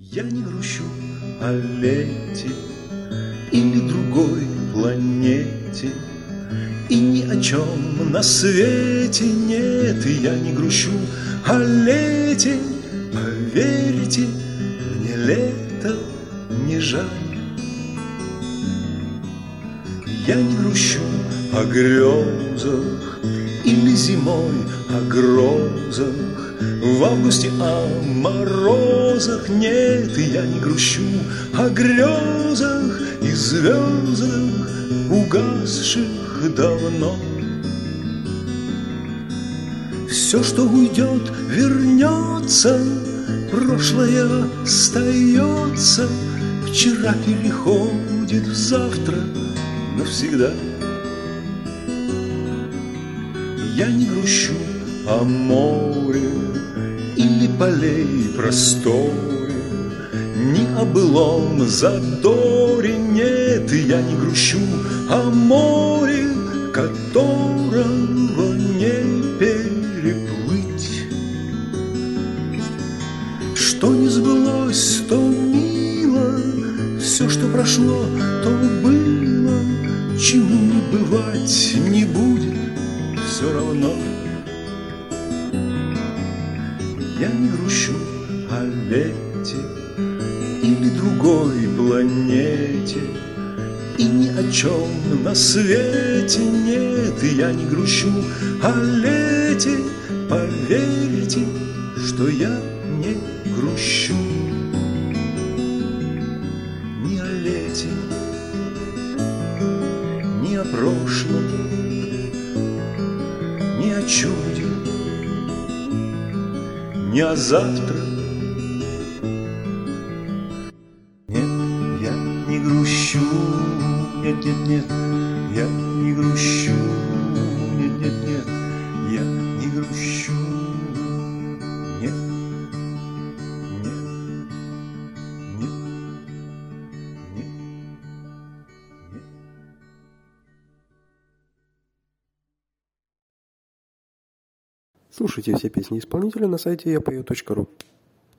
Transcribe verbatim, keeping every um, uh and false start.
Я не грущу о лете или другой планете, и ни о чем на свете нет. И я не грущу о лете, поверьте, мне лето не жаль. Я не грущу о грезах или зимой о грозах, в августе о морозах нет. И я не грущу о грезах и звездах, угасших давно. Все, что уйдет, вернется, прошлое остается, вчера переходит в завтра навсегда. Я не грущу о море или полей просторе, ни о былом задоре нет. И я не грущу о море, которого не переплыть. Что не сбылось, то мило, все, что прошло, то было, чему не бывать не будет все равно. Я не грущу о лете или другой планете, и ни о чем на свете нет. И я не грущу о лете, поверьте, что я не грущу ни о лете, ни о прошлом, ни о чуде, ни о завтра. Нет, я не грущу, нет, нет, нет, я не грущу, нет, нет, нет, я не грущу, нет, нет, нет, нет, нет. Слушайте все песни исполнителя на сайте я пою точка ру.